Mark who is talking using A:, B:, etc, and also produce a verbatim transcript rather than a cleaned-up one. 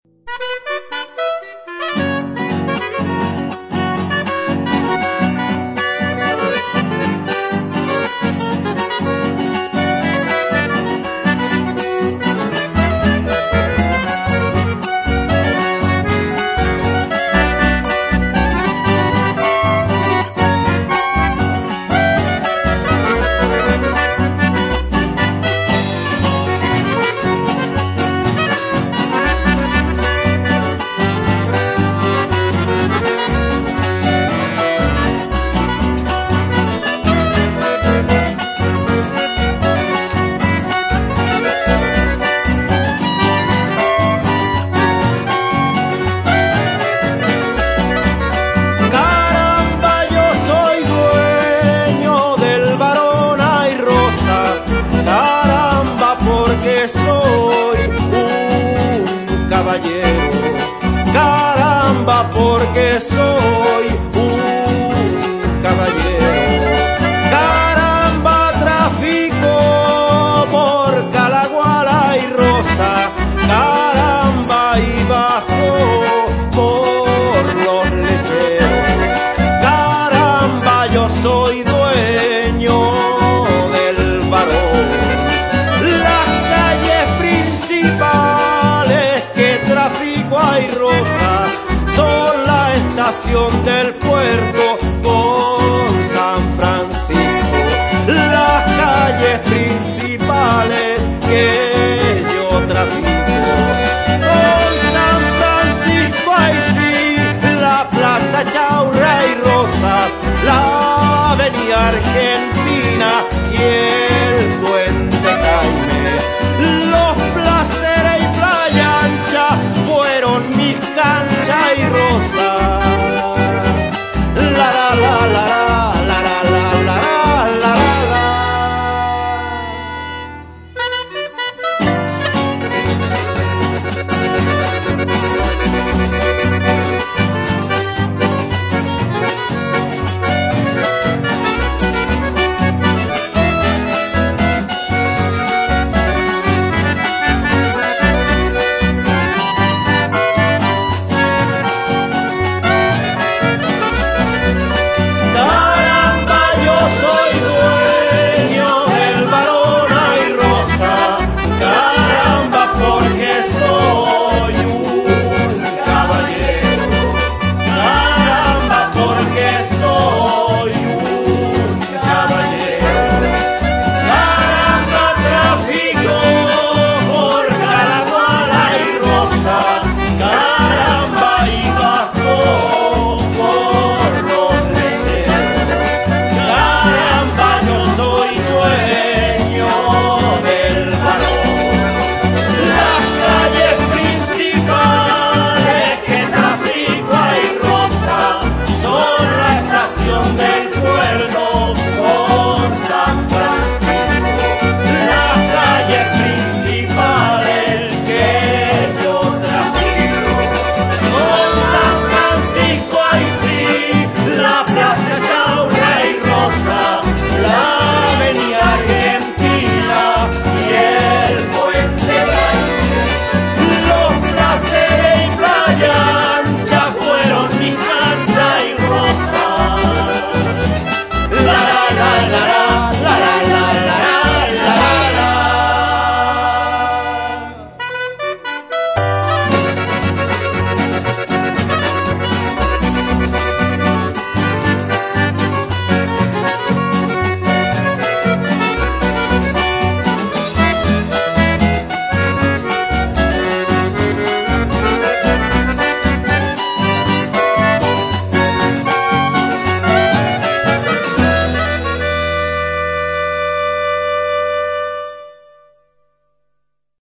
A: Porque soy un caballero. Caramba, trafico por Calaguala y Rosa. Caramba, y bajo por los lecheros. Caramba, yo soy dueño del varón. Las calles principales que trafico hay Rosa son la estación del puerto con San Francisco. Las calles principales que yo trafico con San Francisco, ahí sí, la Plaza Chaurra y Rosa, la Avenida Argentina.